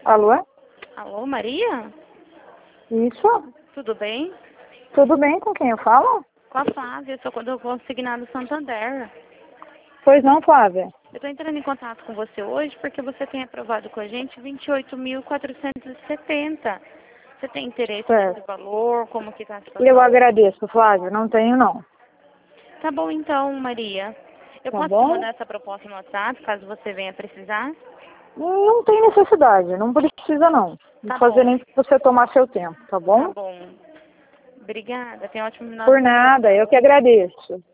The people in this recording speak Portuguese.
Alô? Alô, Maria? Isso? Tudo bem? Tudo bem, com quem eu falo? Com a Flávia, sou do Consignado Santander. Pois não, Flávia. Eu estou entrando em contato com você hoje porque você tem aprovado com a gente 28.470. Você tem interesse Certo. nesse valor? Como que está a Eu situação? agradeço, Flávia. Não tenho, não. Tá bom então, Maria. Eu Tá posso te bom? mandar essa proposta no WhatsApp, caso você venha precisar? Não tem necessidade. Não precisa, não. Não Tá fazer bom, nem pra você tomar seu tempo, tá tá bom? bom. Obrigada, tenha um ótimo final Por de semana. nada. Eu que agradeço.